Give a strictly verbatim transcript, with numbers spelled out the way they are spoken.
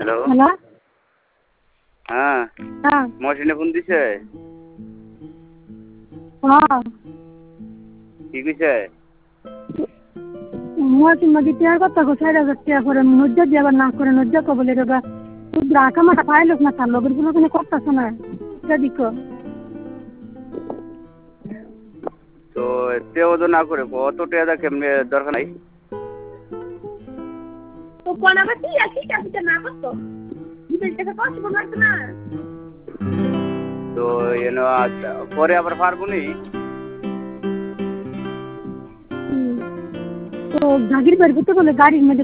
hello hello হ্যাঁ হ্যাঁ মহসিনে phone দিছে হ্যাঁ কি কইছে মহাসিন মাঝে টিয়ার কথা কো চার হাজার টিয়া করে নজ্জা দিয়ে আবার না করে নজ্জা কো বলে রেবা রাখা মাটা পাইলো না তার লগের কোনো কোনো কথা শোনা এটা দিকো তো তেও তো না করে কত টাকা কেমনে দরকার নাই তো কোন আবার কি আছে কাছে না করতো দিবেন টাকা কষ্ট করতে না তো এনো পরে আবার পারবো নি তো জাগির বাড়ি করতে বলে গাড়ির মধ্যে